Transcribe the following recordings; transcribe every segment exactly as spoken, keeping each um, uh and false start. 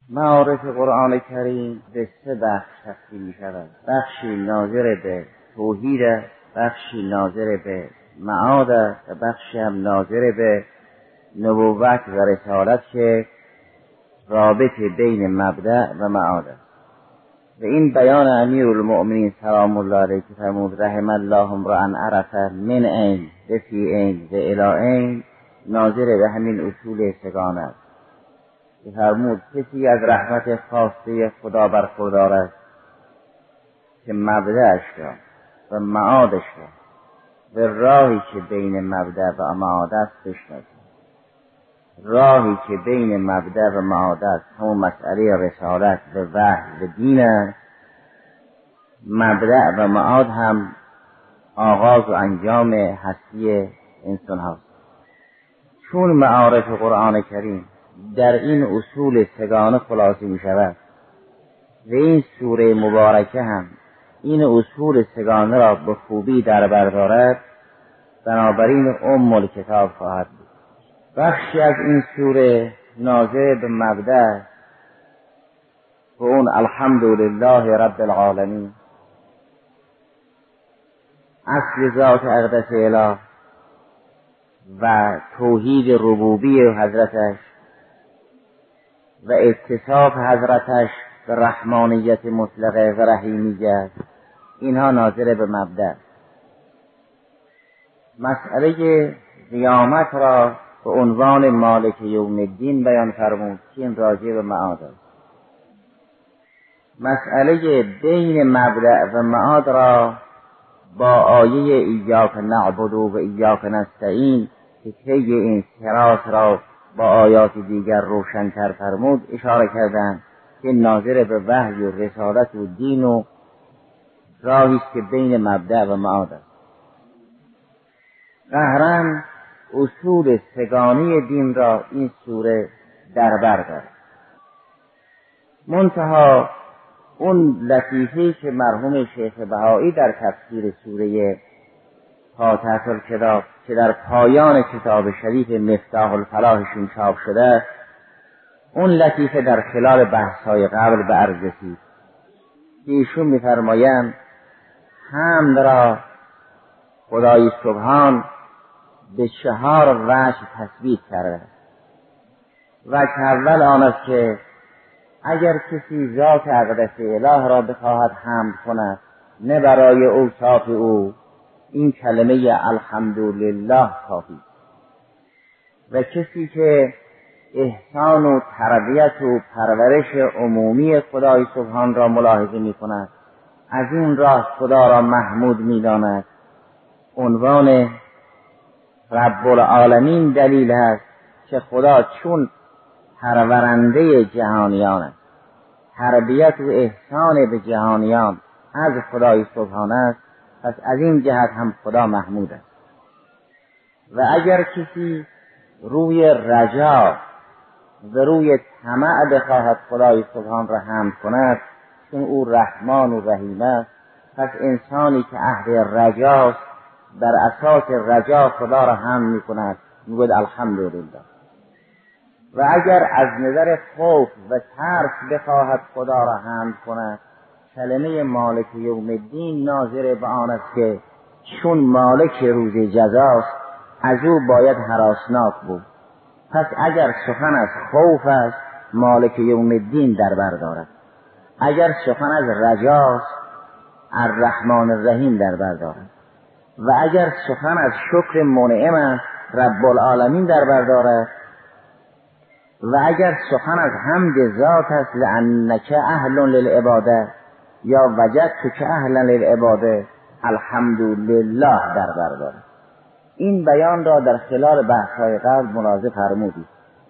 معارف قرآن کریم به سه بخش تقسیم می شود. بخشی ناظر به توحید، بخشی ناظر به معاد و بخشی هم ناظر به نبوت و رسالت که رابطه بین مبدأ و معاد است. و این بیان امیرالمؤمنین سلام الله علیه که فرمود رحم الله امرأ عرف من عین و فی عین و الی عین ناظر به همین اصول سگانه است که فرمود کسی از رحمت خاصه خدا برخوردار است که مبدأش را و معادش را به راهی که بین مبدأ و معاد است بشناسد. راهی که بین مبدأ و معاد است همون مسئله رسالت و وحی و دین است. مبدأ و معاد هم آغاز و انجام هستی انسان هاست. چون معارف قرآن کریم در این اصول سگانه خلاصه می شود و این سوره مبارکه هم این اصول سگانه را به خوبی در بر دارد، بنابراین ام الکتاب خواهد بود. بخشی از این سوره ناظر به مبدأ و اون الحمدلله رب العالمین، اصل ذات اقدس اله و توحید ربوبی حضرتش و اتصاف حضرتش به رحمانیت مطلقه و رحیمیت، اینها ناظر به مبدأ. مسئله قیامت را به عنوان مالک یوم الدین بیان فرمود که این راجع به معاد است. مسئله بین مبدأ و معاد را با آیه ایاک نعبد و ایاک نستعین که طی این صراط را با آیات دیگر روشن‌تر فرمود اشاره کردند که ناظر به وحی و رسالت و دین و راهی است که بین مبدأ و معاد است. قهرن اصول سگانی دین را این سوره در بر دارد. منتها اون لطیفه‌ای که مرحوم شیخ بهایی در تفسیر سوره فاتحه الکتاب که در پایان کتاب شریف مفتاح الفلاحشون چاپ شده، اون لطیفه در خلال بحث‌های قبل به عرض رسید که ایشون می‌فرمایند حمد را خدای سبحان به چهار وجه تثبیت کرده. وجه اول آن است که اگر کسی ذات اقدس اله را بخواهد حمد کند نه برای اوصاف او، این کلمه الحمدلله کافی. و کسی که احسان و تربیت و پرورش عمومی خدای سبحان را ملاحظه می کند، از این راه خدا را محمود می داند. عنوان رب العالمین دلیل است که خدا چون پرورنده جهانیان است، تربیت و احسان به جهانیان از خدای سبحان است، پس از این جهت هم خدا محمود است. و اگر کسی روی رجا و روی طمع بخواهد خدای سبحان را حمد کند چون او رحمان و رحیم است، پس انسانی که اهل رجاست در اساس رجا خدا را حمد می کند، میگوید الحمدلله. و اگر از نظر خوف و ترس بخواهد خدا را حمد کند، کلمه مالک یوم الدین ناظر به آن است که چون مالک روز جزاست از او باید هراسناک بود. پس اگر سخن از خوف است مالک یوم الدین در بر دارد، اگر سخن از رجاست الرحمن الرحیم در بر دارد، و اگر سخن از شکر منعم است رب العالمین در بر دارد، و اگر سخن از حمد ذات است لانک اهل للعباده یا وجدتک اهلا للعباده الحمدلله در بر دارد. این بیان را در خلال بحث‌های قبل ملاحظه فرمودید.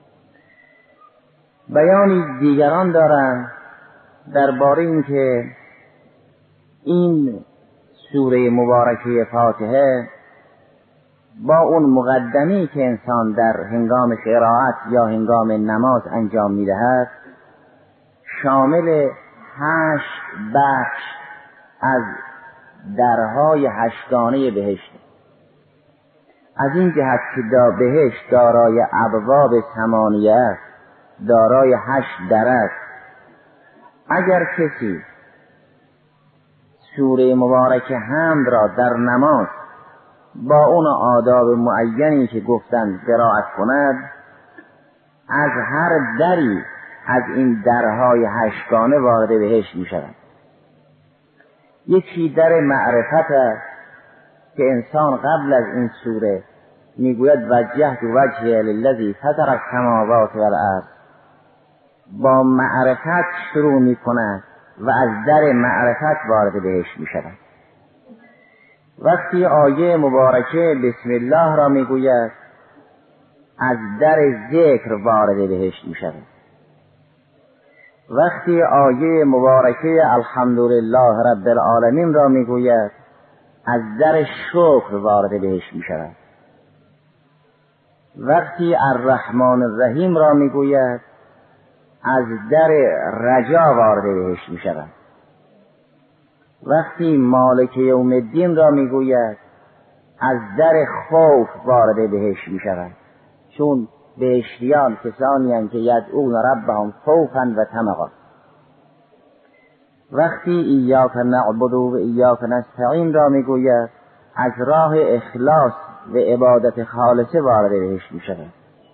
بیانی دیگران دارند درباره این که این سوره مبارکه فاتحه با اون مقدمی که انسان در هنگام قرائت یا هنگام نماز انجام می‌دهد شامل هشت بخش از درهای هشتگانه بهشت. از این جهت که دا بهشت دارای ابواب ثمانیه است، دارای هشت در است اگر کسی سوره مبارکه حمد را در نماز با اون آداب معینی که گفتند قرائت کند، از هر دری از این درهای هشتگانه وارد بهشت می شود. یکی در معرفت است که انسان قبل از این سوره میگوید وجهت وجهی للذی فطر السماوات والارض، با معرفت شروع می کند و از در معرفت وارد بهشت می شود. وقتی آیه مبارکه بسم الله را می گوید از در ذکر وارد بهشت می شود. وقتی آیه مبارکه الحمدلله رب العالمین را می گوید از در شکر وارد بهشت می شود. وقتی الرحمن الرحیم را می گوید از در رجا وارد بهشت می شود. وقتی مالک یوم الدین را می گوید از در خوف وارد بهشت می شود، چون بهشتیان کسانی هستند که یدعون ربهم خوفا و طمعا. وقتی ایاک نعبد و ایاک نستعین را می گوید از راه اخلاص و عبادت خالصه وارد بهشت می شود.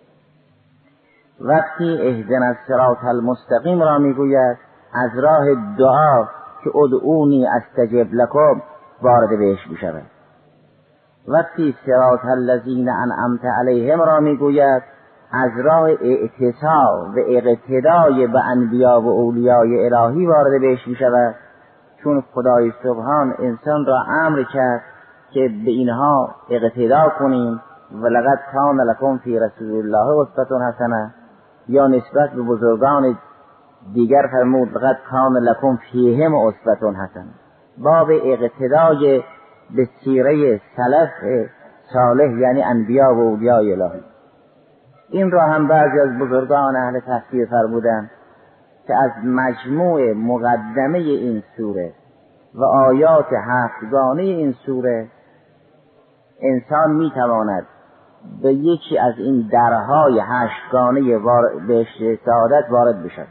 وقتی اهدنا الصراط المستقیم را می گوید از راه دعا که ادعونی استجب لکم وارد بهشت می شود. وقتی صراط الذین انعمت علیهم را می گوید از راه اعتصام و اقتدای به انبیا و اولیای الهی وارد بهشت می شود، چون خدای سبحان انسان را امر کرد که به اینها اقتدا کنیم و لقد کان لکم فی رسول الله اسوة حسنه، یا نسبت به بزرگان دیگر فرمود لقد کان لکم فیهم اسوة حسنه، باب اقتدای به سیره سلف صالح یعنی انبیا و اولیای الهی. این را هم بعضی از بزرگان اهل تفسیر فرمودند که از مجموع مقدمه این سوره و آیات هفتگانه این سوره انسان میتواند به یکی از این درهای هشتگانه بهشت سعادت وارد بشود.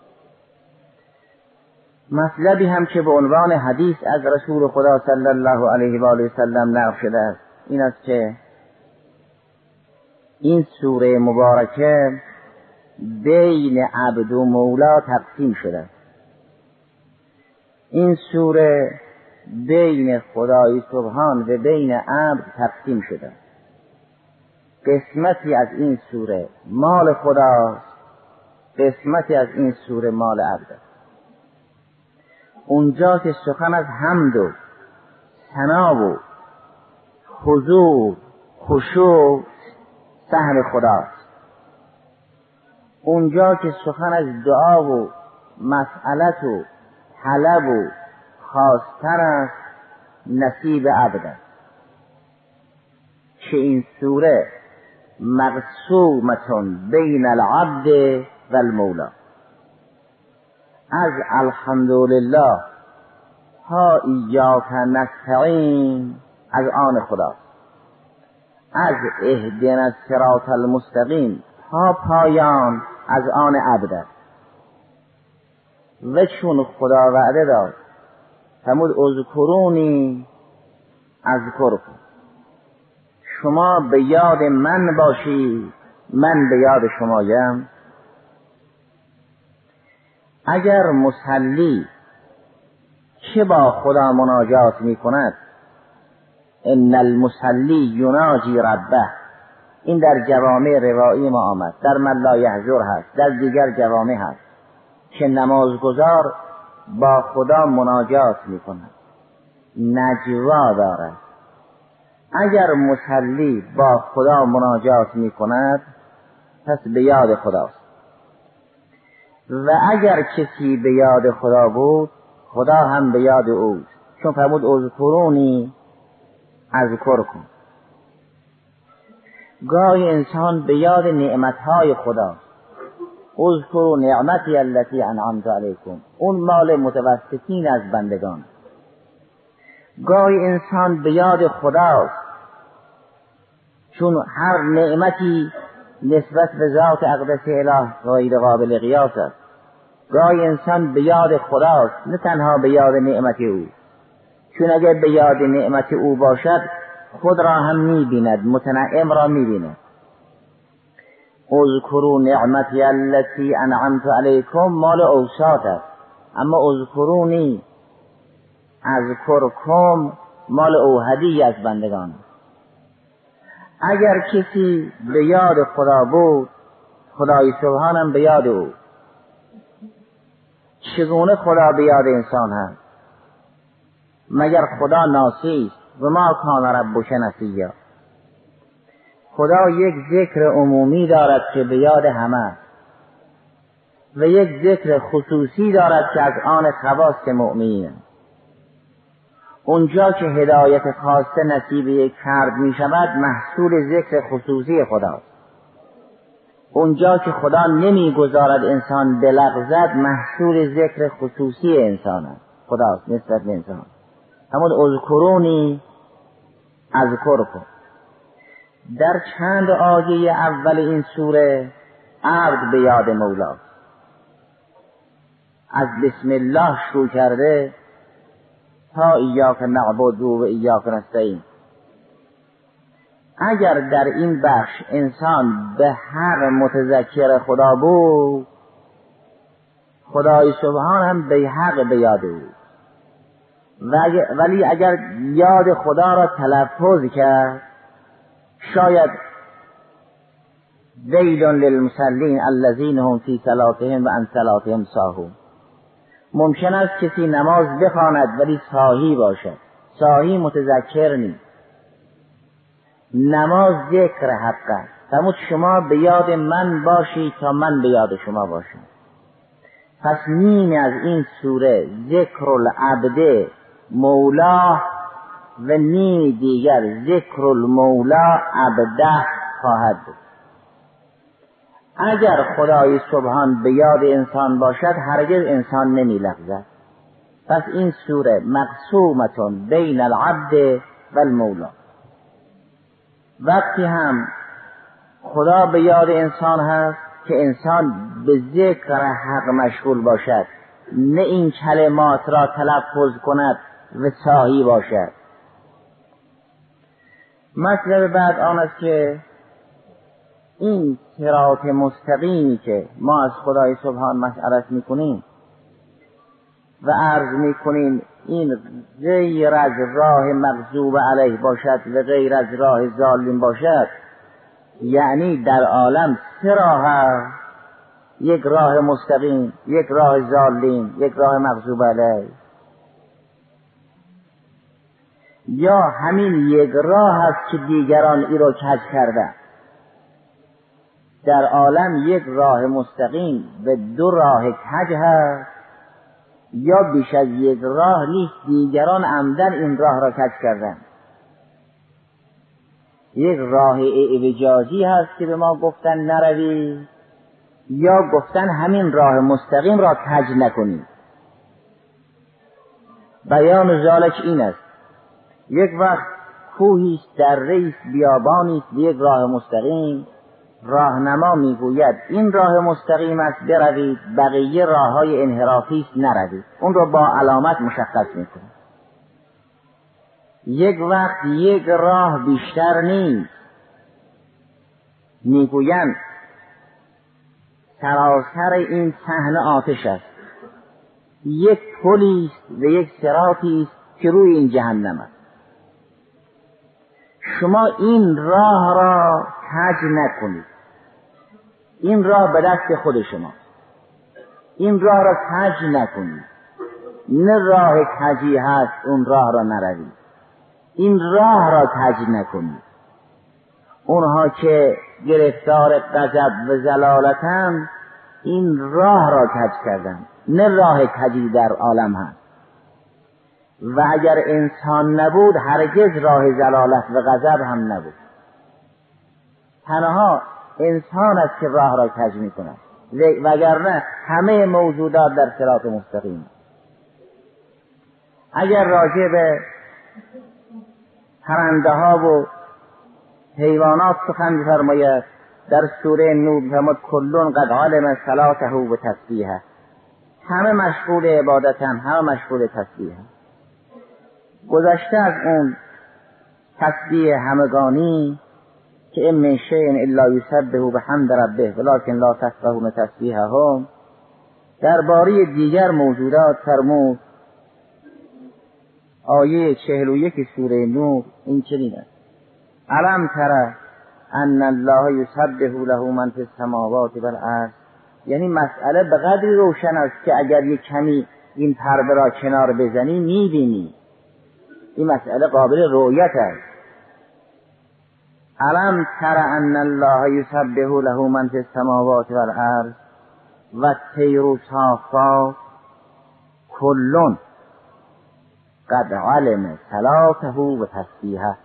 مطلبی هم که به عنوان حدیث از رسول خدا صلی الله علیه و آله و سلم نقل شده است این است که این سوره مبارکه بین عبد و مولا تقسیم شده. این سوره بین خدای سبحان و بین عبد تقسیم شده. قسمتی از این سوره مال خداست، قسمتی از این سوره مال عبد. اونجا که سخن از حمد و ثنا و حضور خشوع سهم خداست، اونجا که سخن از دعا و مسئلت و طلب و خواستن است نصیب عبد است. که این سوره مقسومتون بین العبد و المولا، از الحمدلله ها ایاک نستعین از آن خداست، از اهدنا الصراط المستقیم ها پایان از آن عبد. و چون خدا وعده داد فرمود اذکرونی اذکرکم، شما به یاد من باشید من به یاد شمایم. اگر مصلی که با خدا مناجات می کند، ان المصلی یناجی ربه، این در جوامع روایی ما آمد، در من لا یحضر هست، در دیگر جوامع هست که نمازگزار با خدا مناجات می کند، نجوا دارد. اگر مصلی با خدا مناجات می کند پس به یاد خداست. و اگر کسی به یاد خدا بود خدا هم به یاد اوست، چون فرمود اذکرونی اذکرکم. گاهی انسان به یاد نعمتهای خدا، اذکروا نعمتی التي انعمت علیکم، اون مال متوسطین از بندگان. گاهی انسان به یاد خداست، چون هر نعمتی نسبت به ذات اقدس اله غیر قابل قیاس است. گاهی انسان به یاد خداست، نه تنها به یاد نعمت او، چون اگر به یاد نعمت او باشد خود را هم می‌بیند، متنعم را می‌بیند. اذکروا نعمتی التي انعمت علیکم مال اوصاف است، اما اذکرونی اذکرکم مال اوحدی از بندگان. اگر کسی به یاد خدا بود، خدای سبحانم به یاد او. چگونه خدا به یاد انسان هست؟ مگر خدا ناسی است؟ و ما کان ربک نسیا. خدا یک ذکر عمومی دارد که به یاد همه و یک ذکر خصوصی دارد که از آن خواص مؤمنین. اونجا که هدایت خاصه نصیب یک فرد می شود محصول ذکر خصوصی خداست. اونجا که خدا نمی گذارد انسان بلغزد محصول ذکر خصوصی انسان است، خداست نسبت به انسان. همون اذکرونی اذکرکم. در چند آیه اول این سوره عبد به یاد مولا از بسم الله شروع کرده تا ایاک نعبد و ایاک نستعین. اگر در این بخش انسان به حق متذکر خدا بود، خدای سبحان هم به حق به یاد او. ولی اگر یاد خدا را تلفظ کرد، شاید ویل للمصلین الذین هم فی صلاتهم و عن صلاتهم ساهون. ممکن است کسی نماز بخواند ولی ساهی باشد، ساهی متذکر نیست. نماز ذکر حق است. فرمود شما به یاد من باشید تا من به یاد شما باشم. پس نیمی از این سوره ذکر العبد مولا و نیمی دیگر ذکر المولا عبده خواهد بود. اگر خدای سبحان به یاد انسان باشد هرگز انسان نمی لغزد. پس این سوره مقسومتون بین العبد و المولا. وقتی هم خدا به یاد انسان هست که انسان به ذکر حق مشغول باشد، نه این کلمات را تلفظ کند و ساهی باشد. مطلب بعد آن است که این صراط مستقیمی که ما از خدای سبحان مسئلت میکنیم و عرض میکنیم این غیر از راه مغضوب علیه باشد و غیر از راه ضالین باشد، یعنی در عالم سه راه هست، یک راه مستقیم، یک راه ضالین، یک راه مغضوب علیه. یا همین یک راه است که دیگران ای را کج کردن. در عالم یک راه مستقیم و دو راه کج هست، یا بیش از یک راه نیست، دیگران عمدن این راه را کج کردن. یک راه اعوجاجی هست که به ما گفتن نروی، یا گفتن همین راه مستقیم را کج نکنی. بیان ذالک این است: یک وقت کوهی است، دره است، بیابانی است، یک راه مستقیم، راهنما میگوید این راه مستقیم است بروید، بقیه راههای انحرافی است نروید. اون رو با علامت مشخص میکنه. یک وقت یک راه بیشتر نیست، میگویند سراسر این صحنه آتش است، یک پلی است و یک صراطی است که روی این جهنم است. شما این راه را کج نکنید، این راه به دست خود شما، این راه را کج نکنید. نه راه کجی هست اون راه را نروید، این راه را کج نکنید. اونها که گرفتار غضب و ضلالتند این راه را کج کردند، نه راه کجی در عالم هست. و اگر انسان نبود هرگز راه ضلالت و غضب هم نبود. تنها انسان است که راه را کج می کند، وگرنه همه موجودات در صراط مستقیم. اگر راجع به پرنده ها و حیوانات سخن فرماید در سوره نور فرمود کلون قد علم صلاته و تسبیحه، همه مشغول عبادتن، همه مشغول تسبیحن. گذشته از اون تسبیح همگانی که ام من شیء الا یسبح بحمد ربه ولکن لا تفقهون تسبیحهم، درباره دیگر موجودات فرمود آیه چهل و یک سوره نور این چنین است: الم تر ان الله یسبح له من فی السماوات والارض. یعنی مسئله به قدری روشن است که اگر یک کمی این پرده را کنار بزنی میبینی این مسئله قابل رؤیت است. الم تر ان الله یسبح له من فی السماوات والارض و الطیر صافات کل قد علم صلاته و تسبیحه.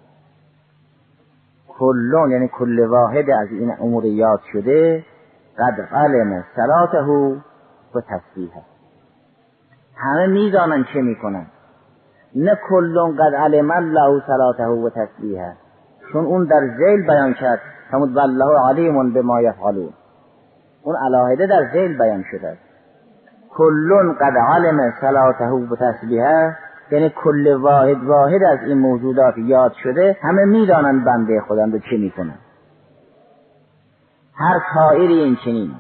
کل یعنی کل واحد از این امور یاد شده قد علم صلاته و تسبیحه، همه میدانن چه میکنن. نه کل قد علم الله صلاته و تسبیحه، چون اون در ذیل بیان کرد فرمود والله علیم بما یفعلون، اون علاهده در ذیل بیان شده. کل قد علم صلاته و تسبیحه یعنی کل واحد واحد از این موجودات یاد شده، همه میدانن بنده خودم رو چه میکنن. هر طائری این چنین،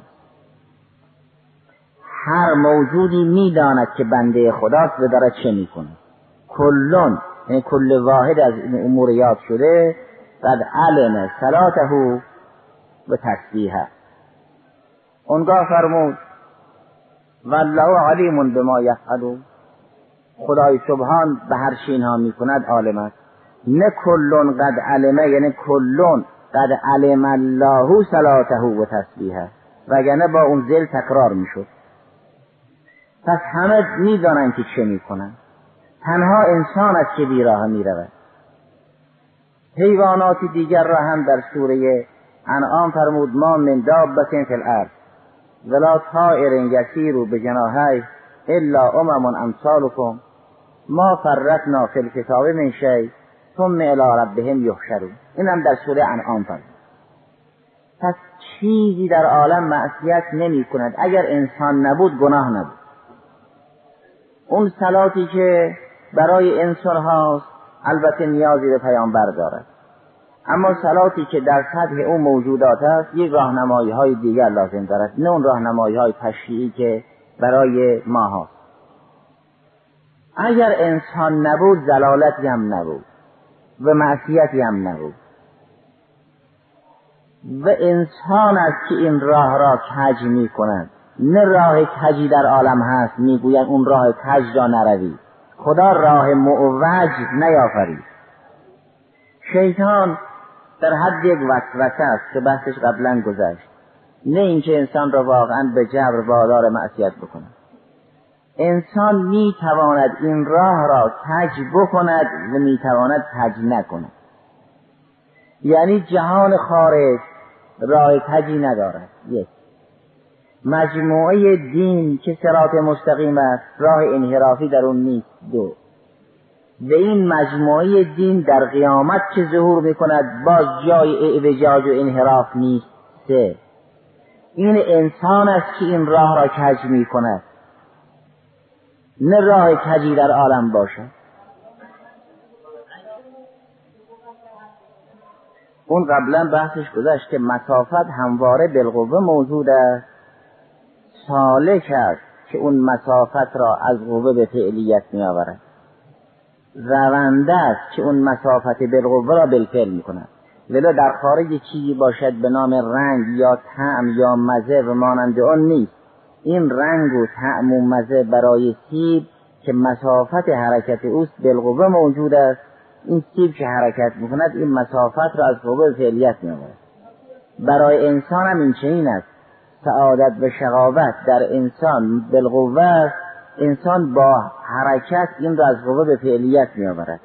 هر موجودی میداند که بنده خداست و داره چه میکنه. کلون یعنی کل واحد از این امور یاد شده قد علم صلاته و تسبیحه. اونگاه فرمود والله علیم بما یفعلون، خدای سبحان به هر چی اینها میکند عالم است. نه کلون قد علمه یعنی کلون قد علم الله صلاته و تسبیحه، وگرنه با اون ذل تکرار میشد. پس همه میدانند که چه میکنن، تنها انسان است که بیراه میرود. حیوانات دیگر را هم در سوره انعام فرمود ما من دابة فی الارض ولا طائر یطیر بجناحیه الا امم امثالکم ما فرطنا فی الکتاب من شیء ثم الی ربهم یحشرون. این هم در سوره انعام فرمود. پس چیزی در عالم معصیت نمی کند، اگر انسان نبود گناه نبود. اون صلاتی که برای انسان هاست البته نیازی به پیامبر دارد، اما صلاتی که در سطح اون موجودات است یک راهنمایی های دیگر لازم دارد، نه اون راهنمایی های تشریعی که برای ما هست. اگر انسان نبود ضلالتی هم نبود و معصیتی هم نبود، و انسان است که این راه را کج می کند. نه راه کجی در عالم هست میگوید اون راه کج را نروی، خدا راه معوج نیافرید. شیطان در حد یک وسوسه است که بحثش قبلا گذشت، نه اینکه انسان را واقعا به جبر وادار معصیت بکند. انسان میتواند این راه را کج بکند و میتواند کج نکند. یعنی جهان خارج راه کجی ندارد. یک مجموعه دین که صراط مستقیم است راه انحرافی در اون نیست. دو و این مجموعه دین در قیامت که ظهور میکند باز جای اعوجاج و انحراف نیست. سه این انسان است که این راه را کج میکند، نه راه کجی در عالم باشد. اون قبلا بحثش گذشت که مسافت همواره بالقوه موجود است. سالک است که اون مسافت را از قوه به فعلیت می آورد. رونده است که اون مسافت بالقوه را بالفعل می کند. ولی در خارج چیزی باشد به نام رنگ یا طعم یا مزه و مانند آن نیست. این رنگ و طعم و مزه برای سیب که مسافت حرکت اوست بالقوه موجود است. این سیب که حرکت می کند این مسافت را از قوه به فعلیت می آورد. برای انسان هم این چنین است. سعادت و شقاوت در انسان بالقوه است. انسان با حرکت این را از قوه به فعلیت می آورد.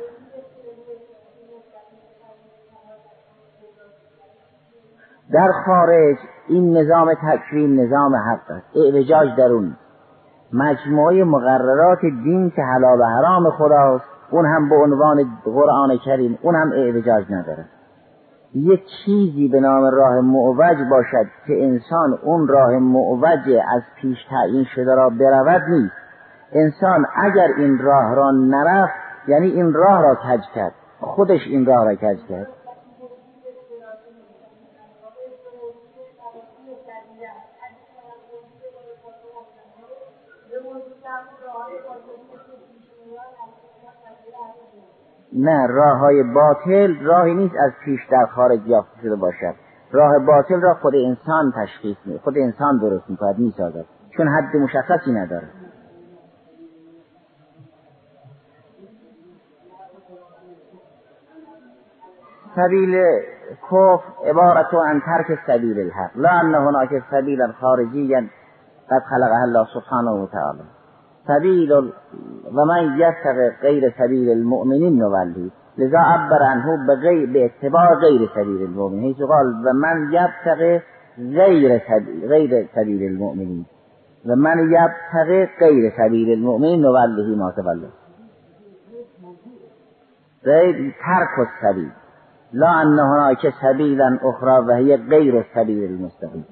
در خارج این نظام تکوین نظام حق است، اعوجاج درون. مجموعه مقررات دین که حلال و حرام خداست، اون هم به عنوان قرآن کریم، اون هم اعوجاج نداره. یک چیزی به نام راه معوج باشد که انسان اون راه معوج از پیش تعیین شده را برود نیست. انسان اگر این راه را نرفت یعنی این راه را کج کرد، خودش این راه را کج کرد. نه، راه های باطل راهی نیست از پیش در خارج یافته شده باشد. راه باطل را خود انسان تشخیص می خود انسان درست می کند، می سازد، چون حد مشخصی نداره. سبیل کفر عبارت عن ترک سبیل الحق، لا ان هناك سبیلا خارجیا قد خلقه الله سبحانه و تعالی. سبیل و من یتبع غیر سبیل المؤمنین نولی، لذا عبر عنه بغیر به اتباع غیر سبیل المؤمنین، حیث قال و من یتبع غیر سبیل غیر سبیل المؤمنین و من یتبع غیر سبیل المؤمنین نولی ما تولی. غیر ترک السبیل، لا ان هناك سبیلا اخرى و هی غیر السبیل المستقیم.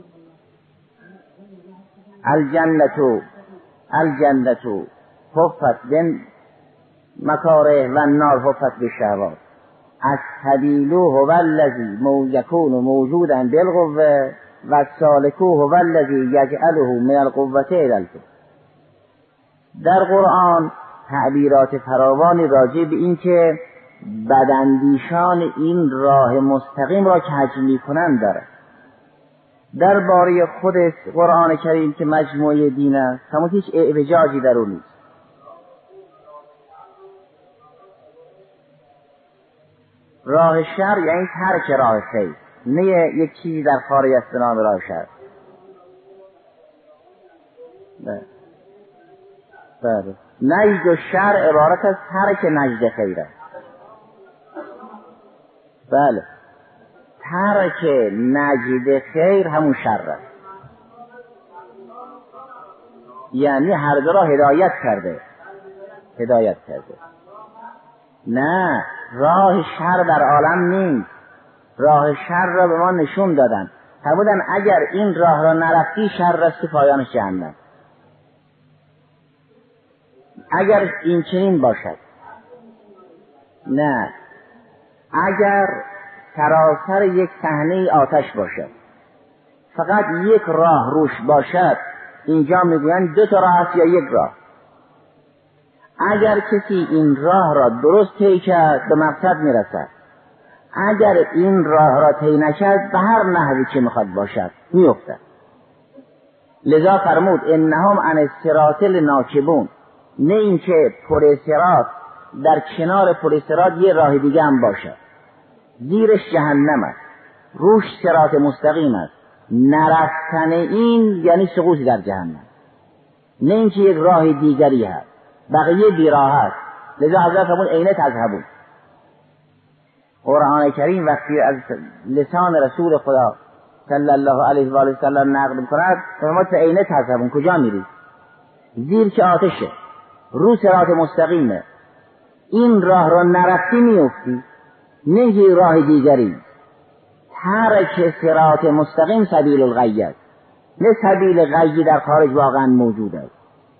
الجنة الجنة حفت بن مکاره و النار حفت بالشهوات. السبیل هو الذی یکون موجودا بالقوه و السالک هو الذی یجعله من القوة الی الفعل. در قرآن تعبیرات فراوانی راجع به این که بداندیشان این راه مستقیم را کج می‌کنند داره. درباره خود قرآن کریم که مجموعه دین است، همون هیچ اعوجاجی در اون نیست. راه شر یعنی ترک راه خیر، نه یک چیزی در خارج از نام راه شر. نه بله، نجد و شر عبارت از ترک نجد خیر است. بله، ترک نجد خیر همون شر است، یعنی هر دو را هدایت کرده هدایت کرده نه، راه شر در عالم نیست. راه شر را به ما نشون دادن، فرمودن اگر این راه را نرفتی شر است که پایانش جهنم. اگر این چنین باشد، نه، اگر سراسر یک صحنه آتش باشد، فقط یک راه روش باشد، اینجا میگویند دو تا راه است یا یک راه. اگر کسی این راه را درست طی کرد به مقصد میرسد، اگر این راه را طی نکرد به هر نحوی که میخواد باشد میافتد. لذا فرمود انهم عن الصراط لناکبون، نه اینکه پر صراط در کنار پر صراط یه راه دیگه هم باشد، زیرش جهنم است، روش صراط مستقیم است. نرفتن این یعنی سقوط در جهنم، نه اینکه یک راه دیگری هست، بقیه بیراه است. لذا حضرت فرمود اینه تذهبون. قرآن کریم وقتی از لسان رسول خدا صلی الله علیه و آله و سلم نقل می‌کند، فرمود اینه تذهبون، کجا میرید؟ زیر که آتشه، رو صراط مستقیمه، این راه را نرفتی میافتی، نه یک راه دیگری. ترک صراط مستقیم سبیل الغی است، نه سبیل غی در خارج واقعا موجود است.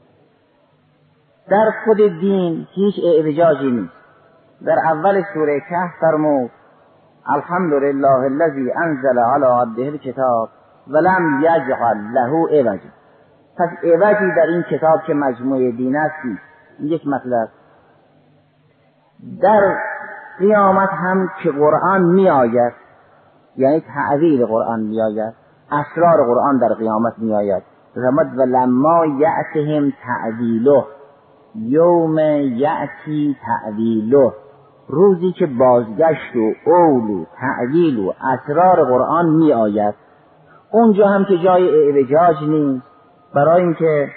در خود دین هیچ اعوجاجی نیست. در اول سوره کهف فرمود الحمدلله الذی انزل علی عبده الکتاب ولم یجعل له عوجا. پس عوجی در این کتاب که مجموعه دین است نیست. یک مطلب. در قیامت هم که قرآن می آید، یعنی تعویل قرآن می آید، اسرار قرآن در قیامت می آید. فرمود ولما یأتهم تعویله یوم یأتی تعویله، روزی که بازگشت و اول و تعویل و اسرار قرآن می آید. اونجا هم که جای اعوجاج نیست، برای اینکه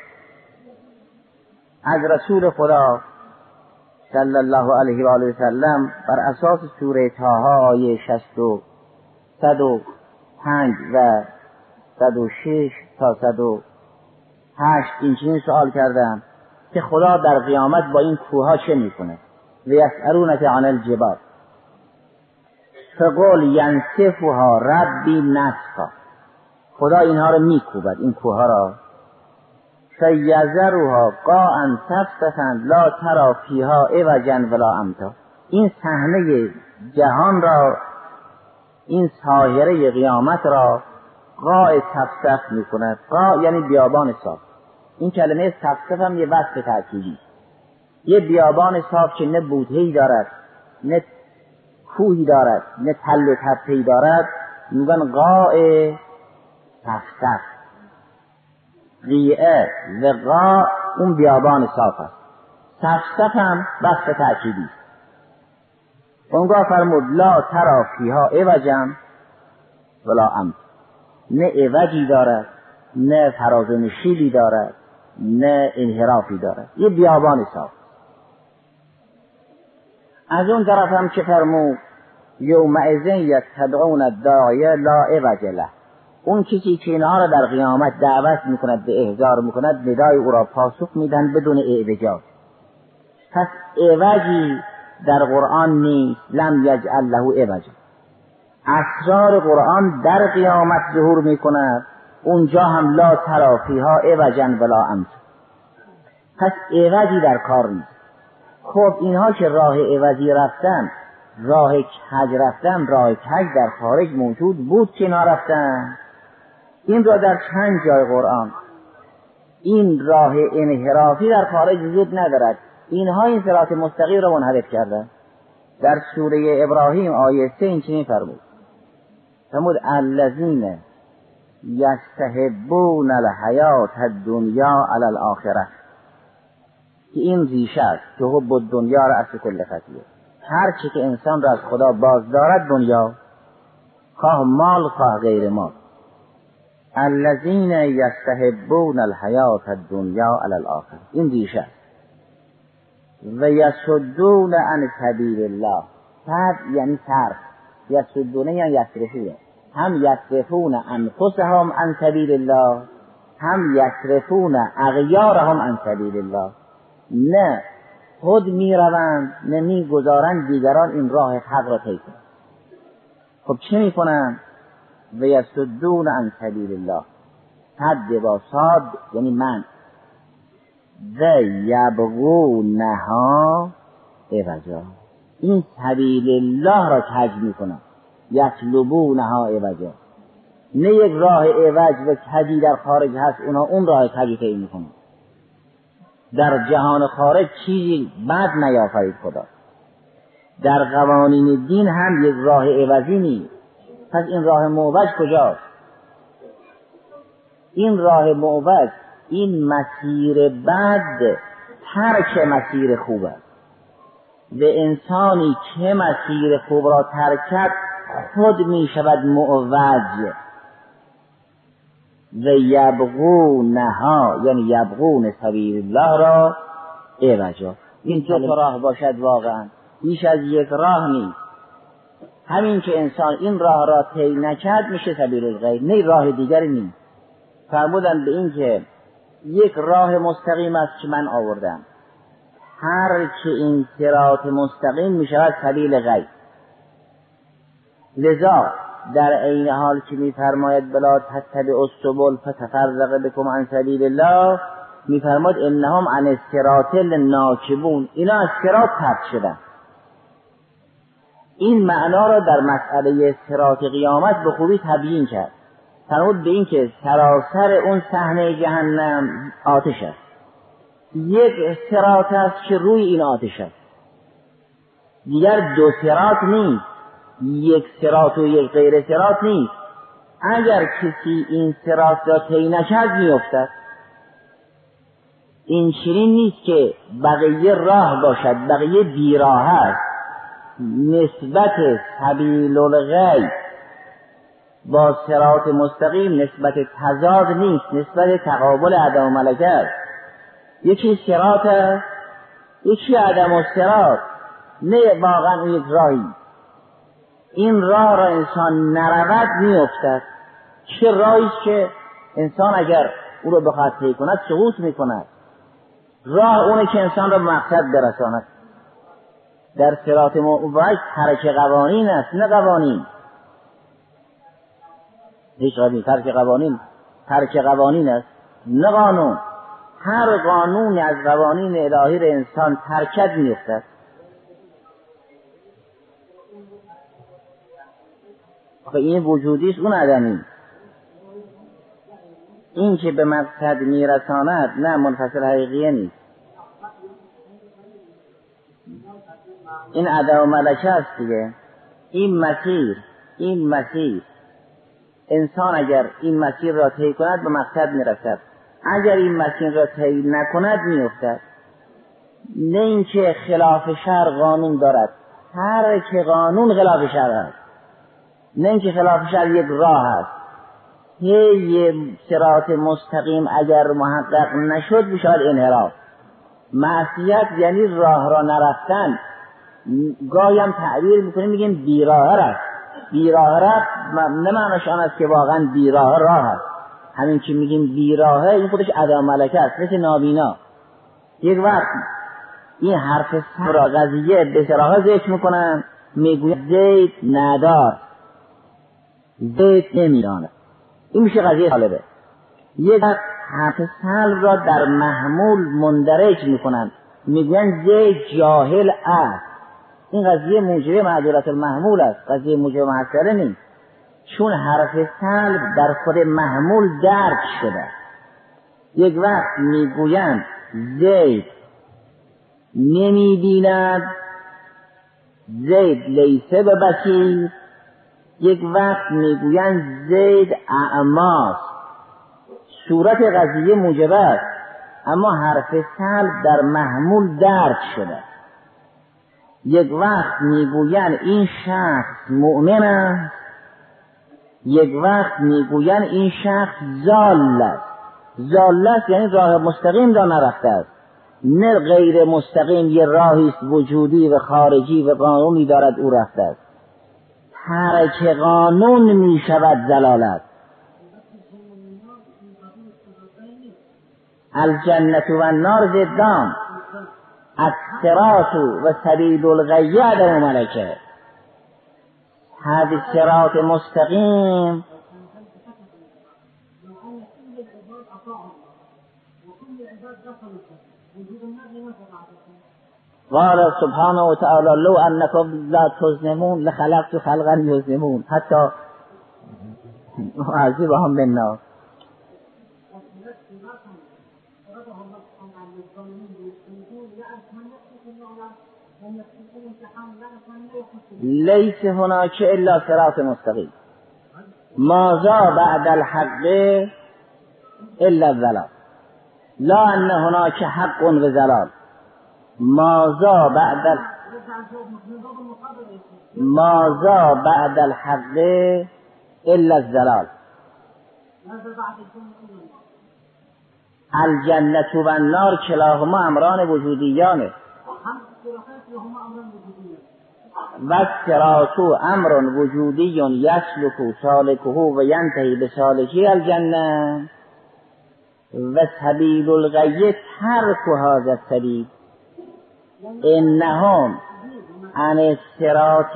از رسول خدا صلی الله علیه و آله و سلم بر اساس سوره طه آیه شصت و صد و پنج و صد و شش تا صد و هشت این چنین سوال کردم که خدا در قیامت با این کوه ها چه میکنه؟ و یسألونک عن الجبال. فقل ینسفها ربی نسفا، خدا اینها رو میکوبد، این کوه را. فیذرها قاعا صفصفا لا تری فیها عوجا ولا امتا، این صحنه جهان را، این ساحره قیامت را قاع صفصف میکند. قاع یعنی بیابان صاف. این کلمه صفصف هم یه وصف تأکیدی، یه بیابان صاف که نه بوتهی دارد، نه کوهی دارد، نه تل و تپهی دارد، میگن قاع صفصف. قیعه و قاع اون بیابان صاف است. صفصف هم وصف تأکیدی است. اونگاه فرمود لا تری فیها عوجا ولا امتا، نه عوجی دارد، نه فراز و نشیبی دارد، نه انحرافی دارد، یه بیابان صاف. از اون طرف هم که فرمود یومئذ یتبعون الداعی لا عوج له، اون کسی که اینها را در قیامت دعوت میکند، به احضار میکند، ندای او را پاسخ میدن بدون اعوجاج. پس عوجی در قرآن نیست، لم یجعل له عوجا. اسرار قرآن در قیامت ظهور میکند، اونجا هم لا تری فیها عوجا ولا امتا. پس عوجی در کار نیست. خب اینها که راه عوضی رفتن، راه کج رفتن، راه کج در خارج موجود بود که اینا رفتن. این را در چند جای قرآن این راه انحرافی در خارج وجود ندارد. اینها این صراط مستقیم را منحرف کردن. در سوره ابراهیم آیه سه این چنین فرمود، فرمود الذین یستحبون الحیات الدنیا علی الاخره، که این ریشه است که حب الدنیا را اصل کل خطیه. هر چی که انسان را از خدا باز دارد دنیا، خواه مال خواه غیر مال. الذین یستحبون الحیات الدنیا علی الاخره، این ریشه است. و یصدون عن سبیل الله، صد یعنی صرف، یصدون یعنی یصرفون، هم یصرفون انفسهم عن سبیل الله، هم یصرفون اغیارهم عن سبیل الله. نه خود می روند، نه می گذارند دیگران این راه حق را طی کنند. خب چه می کنند؟ و یصدون عن سبیل الله، صد با صاد یعنی من، و یبغونها عوجا، این سبیل الله را کج می کنند. یطلبونها عوجا، نه یک راه عوج و کجی در خارج هست، اونا اون راه کجی طی می کنند. در جهان خارج چیزی بد نیافرید خدا. در قوانین دین هم یک راه عوضی نیست. پس این راه معوج کجاست؟ این راه معوج، این مسیر بد ترک مسیر خوب است. و انسانی که مسیر خوب را ترک کرد خود می شود معوج. و یبغونها یعنی یبغون سبیل الله را عوجا. این دو تا راه باشد واقعا بیش از یک راه نیست. همین که انسان این راه را طی نکرد میشه سبیل الغی، نه راه دیگری نیست. فرمودن به این که یک راه مستقیم است که من آوردم، هر که این صراط مستقیم میشود سبیل غی. لذا در عین حال که میفرماید بلا تتبعوا السبل فتفرق بكم عن سبیل الله، میفرماید انهم عن الصراط لناکبون، اینا از صراط پرت شدن. این معنا را در مسئله صراط قیامت به خوبی تبیین کرد. فرمود به این که سراسر اون صحنه جهنم آتش است، یک صراط است که روی این آتش است، دیگر دو صراط نیست، یک صراط و یک غیر صراط نیست. اگر کسی این صراط را طی نکرد میافتد. این چنین نیست که بقیه راه باشد، بقیه بیراه است. نسبت سبیل الغی با صراط مستقیم نسبت تضاد نیست، نسبت تقابل عدم و ملکه است. یکی صراط است، یکی عدم و صراط، نه واقعا اون یک راهی. این راه را انسان نرود میافتد. چه راهی که انسان اگر او را بخواد طی کند سقوط میکند. راه اونه که انسان را به مقصد برساند. در صراط موج ترک قوانین است، نه قوانین. هیچ قوانین ترک قوانین ترک قوانین است، نه قانون. هر قانون از قوانین الهی را انسان ترکت می‌افتد. آخه این وجودی است، اون عدمی. این که به مقصد میرساند نه منفصل حقیقیه نیست. این عدم و ملکه است دیگه. این مسیر این مسیر انسان اگر این مسیر را طی کند به مقصد میرسد، اگر این مسیر را طی نکند میافتد. نه اینکه خلاف شرع قانون دارد، هر که قانون خلاف شرع است. نه اینکه خلاف شرع یک راه است. هی صراط مستقیم اگر محقق نشد بشود انحراف. معصیت یعنی راه را نرفتن. گاهی هم تعبیر میکنیم میگیم بیراه رفت. بیراه رفت نه معناش آن است که واقعا بیراه راه است. همین که میگیم بیراهه این خودش عدم ملکه است، مثل نابینا. یک وقت این حرف سر قضیه به صراحت ذکر میکنن، میگوید زید ندار، زید نمیدانه. این میشه قضیه طالبه. یک وقت حرف سلب را در محمول مندرج میکنن، میگوین زید جاهل است. این قضیه موجب معذورت المحمول است، قضیه موجب محصله نیست، چون حرف سلب در خود محمول درک شده. یک وقت میگویند زید نمیبیند، زید لیسه به بصیر. یک وقت میگویند زید اعماست. صورت قضیه موجب است، اما حرف سلب در محمول درک شده. یک وقت میگویند این شخص مؤمن است، یک وقت میگویند این شخص ضال است. ضال است یعنی راه مستقیم را نرفته است، نه غیر مستقیم یه راهی است وجودی و خارجی و قانونی دارد او رفته است. ترک قانون میشود ضلالت. الجنت و النار ضدان، الصراط و سبیل الغی عدم ملکه. هذا الصراط مستقیم قال سبحانه و تعالی لو انکم لا تظلمون لخلقت خلقا یظلمون حتی معذبهم بالنار. لیس هناک الا صراط مستقیم، ماذا بعد الحق الا الضلال. لا ان هناك حق و ضلال، ماذا بعد ال... ماذا بعد الحق الا الضلال. الجنت و النار کلاهما امران وجودیانه و الصراط امر وجودی یسلک سالکه و ینتهی به سالکی الجنه و سبیل الغی ترک هذا السبیل انهم عن الصراط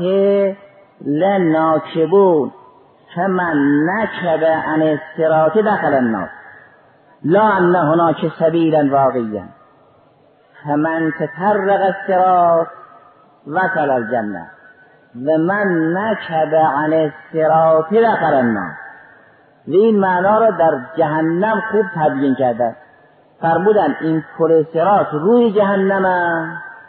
لناکبون فمن نکب عن الصراط دخل النار لا ان هناك سبیلا واقعیا فمن تطرق الصراط وصل الجنه و من نکب عن الصراط دخل النار. و این معنا را در جهنم خوب تبیین کرده. فرمودن این پل صراط روی جهنم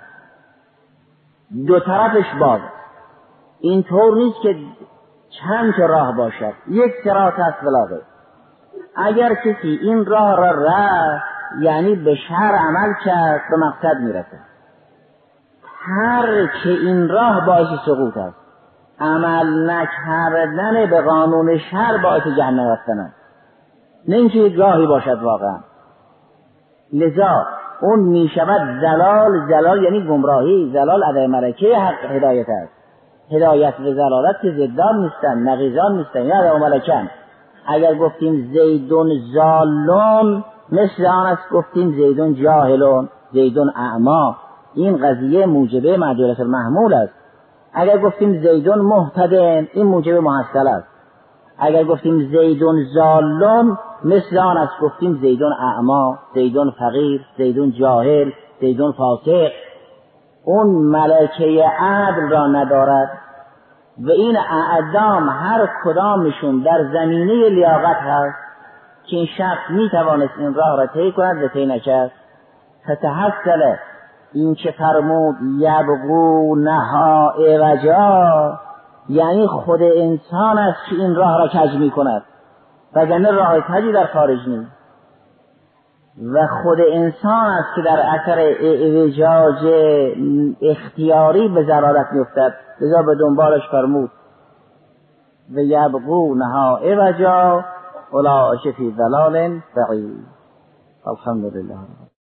دو طرفش باز، این طور نیست که چند تا راه باشد، یک صراط است بلاغه. اگر کسی این راه را رفت یعنی به شرع عمل کرد به مقصد میرسه. هر که این راه باعث سقوط است، عمل نکردن به قانون شرع باعث جهنم رفتن است، نه اینکه یک راهی باشد واقعا. لذا اون می شود زلال. زلال یعنی گمراهی، زلال عدم ملکه حق هدایت است. هدایت و زلالت که ضدان نیستن، نقیضان نیستن، یا عدم ملکن. اگر گفتیم زیدون زالون مثل آن است گفتیم زیدون جاهلون، زیدون اعما. این قضیه موجبه معدولت المحمول است. اگر گفتیم زیدون محتدن، این موجب محصل است. اگر گفتیم زیدون ضالون، مثل آن است گفتیم زیدون اعما، زیدون فقیر، زیدون جاهل، زیدون فاسق. اون ملکه عدل را ندارد و این اعدام هر کدامشون در زمینه لیاقت هست که این شخص میتوانست این راه را طی کند و طی نکرد. فتحصل این که فرمود یبغونها عوجا، یعنی خود انسان است که این راه را کج می کند، وگرنه راه کجی در خارج نیست. و خود انسان است که در اثر اعوجاج اختیاری به ضلالت می‌افتد، لذا به دنبالش فرمود و یبغونها عوجا اولئک فی ضلال بعید. الحمدلله.